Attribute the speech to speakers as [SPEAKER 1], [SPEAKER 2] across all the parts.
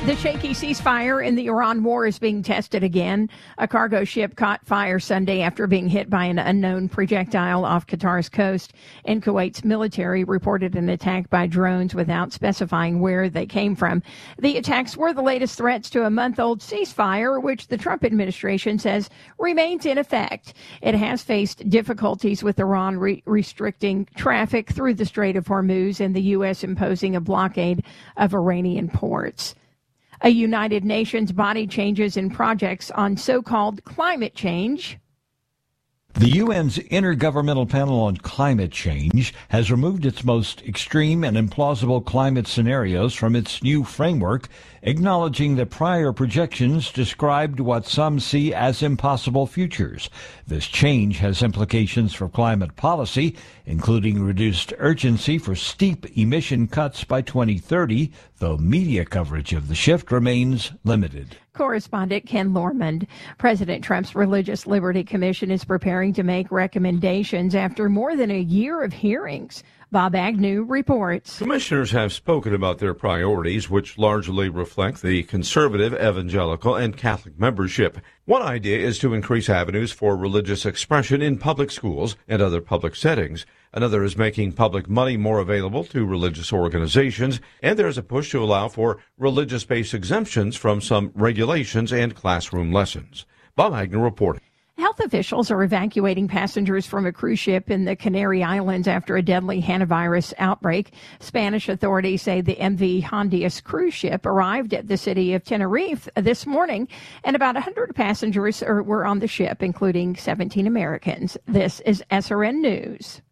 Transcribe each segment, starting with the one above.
[SPEAKER 1] The shaky ceasefire in the Iran war is being tested again. A cargo ship caught fire Sunday after being hit by an unknown projectile off Qatar's coast, and Kuwait's military reported an attack by drones without specifying where they came from. The attacks were the latest threats to a month-old ceasefire, which the Trump administration says remains in effect. It has faced difficulties with Iran restricting traffic through the Strait of Hormuz and the U.S. imposing a blockade of Iranian ports. A United Nations body changes in projects on so-called climate change.
[SPEAKER 2] The UN's Intergovernmental Panel on Climate Change has removed its most extreme and implausible climate scenarios from its new framework, acknowledging that prior projections described what some see as impossible futures. This change has implications for climate policy, including reduced urgency for steep emission cuts by 2030, though media coverage of the shift remains limited.
[SPEAKER 1] Correspondent Ken Lormond. President Trump's Religious Liberty Commission is preparing to make recommendations after more than a year of hearings. Bob Agnew reports.
[SPEAKER 3] Commissioners have spoken about their priorities, which largely reflect the conservative, evangelical, and Catholic membership. One idea is to increase avenues for religious expression in public schools and other public settings. Another is making public money more available to religious organizations, and there's a push to allow for religious-based exemptions from some regulations and classroom lessons. Bob Agnew reporting.
[SPEAKER 1] Health officials are evacuating passengers from a cruise ship in the Canary Islands after a deadly hantavirus outbreak. Spanish authorities say the MV Hondias cruise ship arrived at the city of Tenerife this morning, and about 100 passengers were on the ship, including 17 Americans. This is SRN News.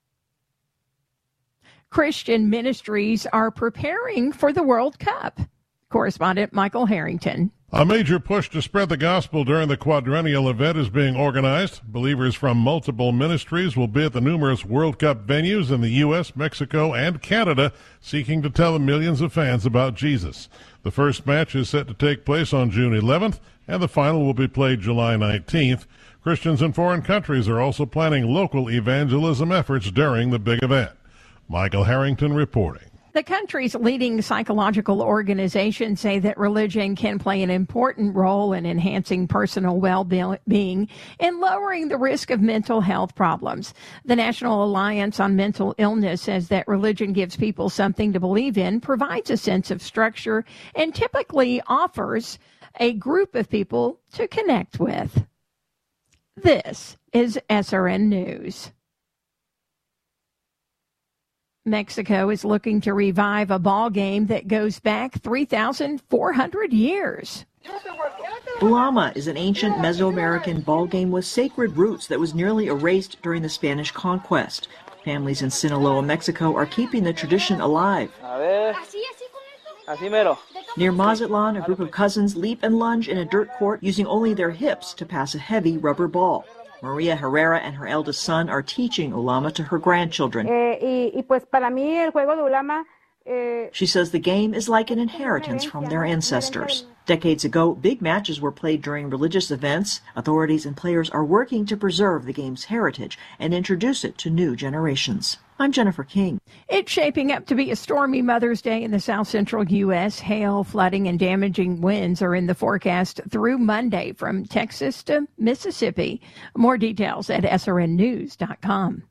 [SPEAKER 1] Christian ministries are preparing for the World Cup. Correspondent Michael Harrington.
[SPEAKER 4] A major push to spread the gospel during the quadrennial event is being organized. Believers from multiple ministries will be at the numerous World Cup venues in the U.S., Mexico, and Canada, seeking to tell the millions of fans about Jesus. The first match is set to take place on June 11th, and the final will be played July 19th. Christians in foreign countries are also planning local evangelism efforts during the big event. Michael Harrington reporting.
[SPEAKER 1] The country's leading psychological organizations say that religion can play an important role in enhancing personal well-being and lowering the risk of mental health problems. The National Alliance on Mental Illness says that religion gives people something to believe in, provides a sense of structure, and typically offers a group of people to connect with. This is SRN News. Mexico is looking to revive a ball game that goes back 3,400 years.
[SPEAKER 5] Ulama is an ancient Mesoamerican ball game with sacred roots that was nearly erased during the Spanish conquest. Families in Sinaloa, Mexico are keeping the tradition alive. Near Mazatlan, a group of cousins leap and lunge in a dirt court using only their hips to pass a heavy rubber ball. Maria Herrera and her eldest son are teaching Ulama to her grandchildren. She says the game is like an inheritance from their ancestors. Decades ago, big matches were played during religious events. Authorities and players are working to preserve the game's heritage and introduce it to new generations. I'm Jennifer King.
[SPEAKER 1] It's shaping up to be a stormy Mother's Day in the south central U.S. Hail, flooding, and damaging winds are in the forecast through Monday from Texas to Mississippi. More details at srnnews.com.